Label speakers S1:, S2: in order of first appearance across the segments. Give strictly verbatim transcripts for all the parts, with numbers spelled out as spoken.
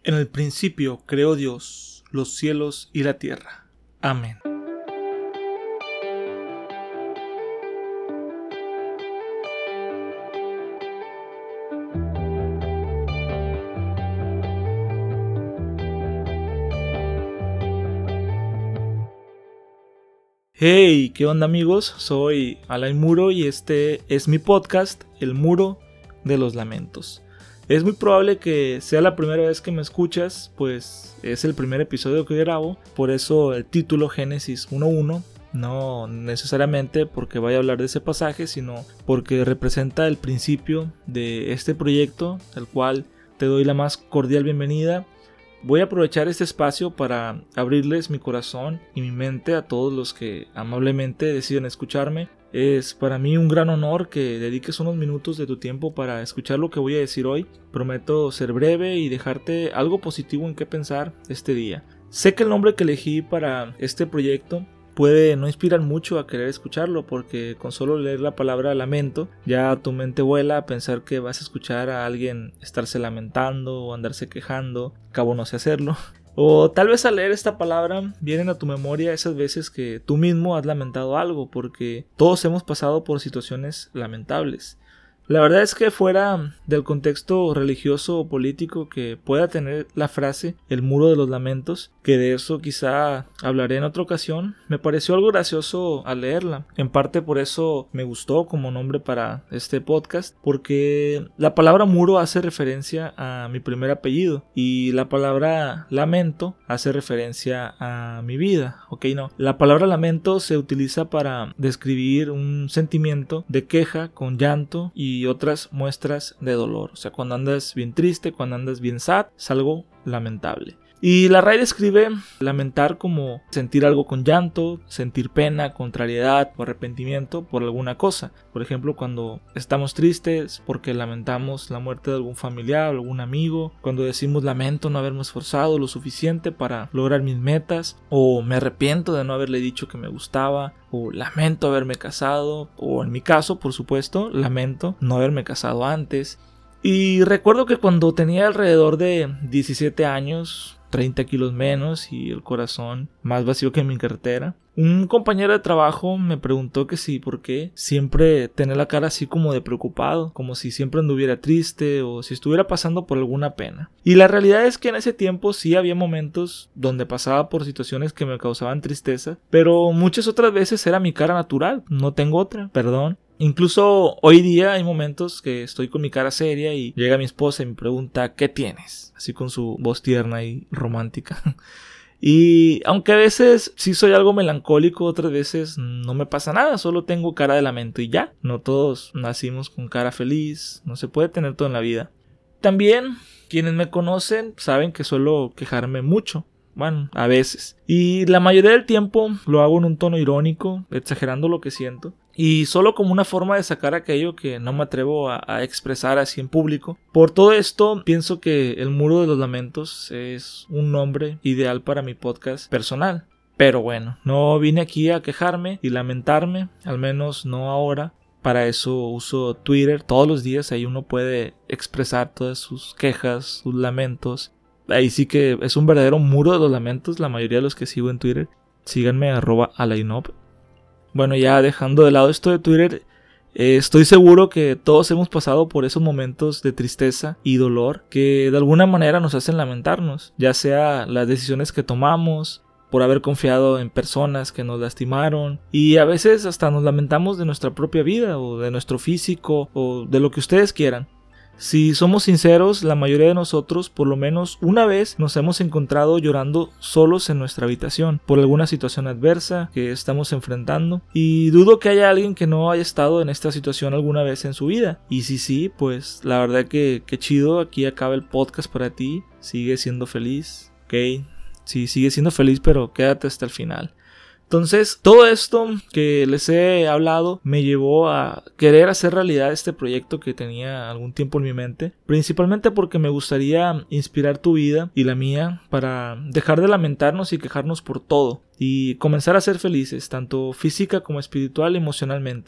S1: En el principio creó Dios los cielos y la tierra. Amén. Hey, ¿qué onda amigos? Soy Alain Muro y este es mi podcast, El Muro de los Lamentos. Es muy probable que sea la primera vez que me escuchas, pues es el primer episodio que grabo, por eso el título Génesis uno uno, no necesariamente porque vaya a hablar de ese pasaje, sino porque representa el principio de este proyecto, al cual te doy la más cordial bienvenida. Voy a aprovechar este espacio para abrirles mi corazón y mi mente a todos los que amablemente deciden escucharme. Es para mí un gran honor que dediques unos minutos de tu tiempo para escuchar lo que voy a decir hoy. Prometo ser breve y dejarte algo positivo en qué pensar este día. Sé que el nombre que elegí para este proyecto puede no inspirar mucho a querer escucharlo, porque con solo leer la palabra lamento ya tu mente vuela a pensar que vas a escuchar a alguien estarse lamentando o andarse quejando. Acabo no sé hacerlo. O tal vez al leer esta palabra vienen a tu memoria esas veces que tú mismo has lamentado algo, porque todos hemos pasado por situaciones lamentables. La verdad es que fuera del contexto religioso o político que pueda tener la frase el muro de los lamentos, que de eso quizá hablaré en otra ocasión, me pareció algo gracioso al leerla. En parte por eso me gustó como nombre para este podcast, porque la palabra muro hace referencia a mi primer apellido y la palabra lamento hace referencia a mi vida. Ok, no. La palabra lamento se utiliza para describir un sentimiento de queja con llanto y y otras muestras de dolor. O sea, cuando andas bien triste, cuando andas bien sad, es algo lamentable. Y la R A I describe lamentar como sentir algo con llanto, sentir pena, contrariedad o arrepentimiento por alguna cosa. Por ejemplo, cuando estamos tristes porque lamentamos la muerte de algún familiar o algún amigo. Cuando decimos lamento no haberme esforzado lo suficiente para lograr mis metas. O me arrepiento de no haberle dicho que me gustaba. O lamento haberme casado. O en mi caso, por supuesto, lamento no haberme casado antes. Y recuerdo que cuando tenía alrededor de diecisiete años, treinta kilos menos y el corazón más vacío que mi cartera, un compañero de trabajo me preguntó que sí, por qué siempre tenía la cara así como de preocupado, como si siempre anduviera triste o si estuviera pasando por alguna pena. Y la realidad es que en ese tiempo sí había momentos donde pasaba por situaciones que me causaban tristeza, pero muchas otras veces era mi cara natural, no tengo otra, perdón. Incluso hoy día hay momentos que estoy con mi cara seria y llega mi esposa y me pregunta ¿qué tienes? Así con su voz tierna y romántica. Y aunque a veces sí soy algo melancólico, otras veces no me pasa nada, solo tengo cara de lamento y ya. No todos nacimos con cara feliz, no se puede tener todo en la vida. También quienes me conocen saben que suelo quejarme mucho. Bueno, a veces. Y la mayoría del tiempo lo hago en un tono irónico, exagerando lo que siento. Y solo como una forma de sacar aquello que no me atrevo a, a expresar así en público. Por todo esto, pienso que El Muro de los Lamentos es un nombre ideal para mi podcast personal. Pero bueno, no vine aquí a quejarme y lamentarme, al menos no ahora. Para eso uso Twitter todos los días, ahí uno puede expresar todas sus quejas, sus lamentos. Ahí sí que es un verdadero muro de los lamentos, la mayoría de los que sigo en Twitter. Síganme, arroba alainop. Bueno, ya dejando de lado esto de Twitter, eh, estoy seguro que todos hemos pasado por esos momentos de tristeza y dolor que de alguna manera nos hacen lamentarnos, ya sea las decisiones que tomamos, por haber confiado en personas que nos lastimaron, y a veces hasta nos lamentamos de nuestra propia vida o de nuestro físico o de lo que ustedes quieran. Si somos sinceros, la mayoría de nosotros por lo menos una vez nos hemos encontrado llorando solos en nuestra habitación por alguna situación adversa que estamos enfrentando, y dudo que haya alguien que no haya estado en esta situación alguna vez en su vida. Y si sí, pues la verdad que, que chido, aquí acaba el podcast para ti, sigue siendo feliz, ok, sí, sigue siendo feliz, pero quédate hasta el final. Entonces, todo esto que les he hablado me llevó a querer hacer realidad este proyecto que tenía algún tiempo en mi mente, principalmente porque me gustaría inspirar tu vida y la mía para dejar de lamentarnos y quejarnos por todo y comenzar a ser felices, tanto física como espiritual y emocionalmente.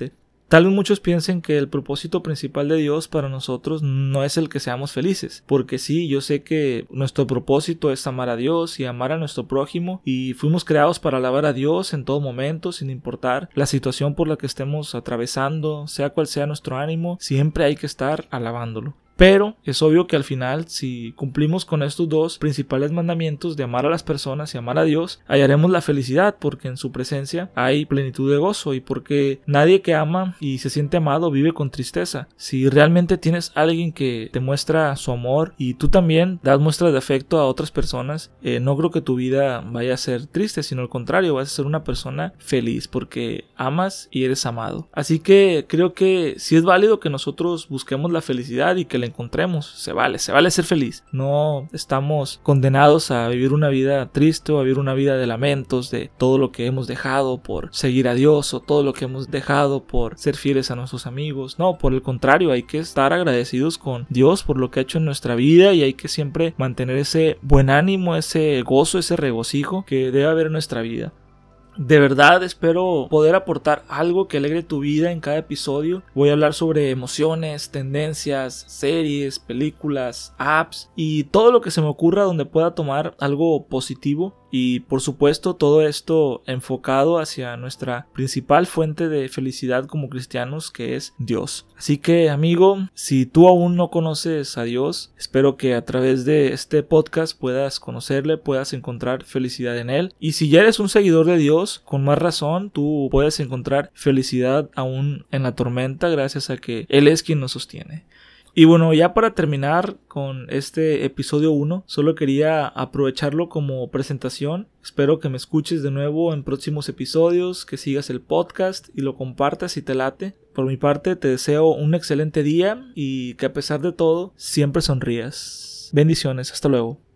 S1: Tal vez muchos piensen que el propósito principal de Dios para nosotros no es el que seamos felices, porque sí, yo sé que nuestro propósito es amar a Dios y amar a nuestro prójimo, y fuimos creados para alabar a Dios en todo momento, sin importar la situación por la que estemos atravesando, sea cual sea nuestro ánimo, siempre hay que estar alabándolo. Pero es obvio que al final, si cumplimos con estos dos principales mandamientos de amar a las personas y amar a Dios, hallaremos la felicidad, porque en su presencia hay plenitud de gozo, y porque nadie que ama y se siente amado vive con tristeza. Si realmente tienes a alguien que te muestra su amor y tú también das muestras de afecto a otras personas, eh, no creo que tu vida vaya a ser triste, sino al contrario, vas a ser una persona feliz porque amas y eres amado. Así que creo que sí es válido que nosotros busquemos la felicidad y que la encontremos. Se vale, se vale ser feliz. No estamos condenados a vivir una vida triste o a vivir una vida de lamentos de todo lo que hemos dejado por seguir a Dios o todo lo que hemos dejado por ser fieles a nuestros amigos. No, por el contrario, hay que estar agradecidos con Dios por lo que ha hecho en nuestra vida, y hay que siempre mantener ese buen ánimo, ese gozo, ese regocijo que debe haber en nuestra vida. De verdad espero poder aportar algo que alegre tu vida en cada episodio. Voy a hablar sobre emociones, tendencias, series, películas, apps y todo lo que se me ocurra donde pueda tomar algo positivo. Y por supuesto todo esto enfocado hacia nuestra principal fuente de felicidad como cristianos, que es Dios. Así que, amigo, si tú aún no conoces a Dios, espero que a través de este podcast puedas conocerle, puedas encontrar felicidad en Él. Y si ya eres un seguidor de Dios, con más razón tú puedes encontrar felicidad aún en la tormenta, gracias a que Él es quien nos sostiene. Y bueno, ya para terminar con este episodio uno, solo quería aprovecharlo como presentación. Espero que me escuches de nuevo en próximos episodios, que sigas el podcast y lo compartas si te late. Por mi parte te deseo un excelente día y que a pesar de todo siempre sonrías. Bendiciones, hasta luego.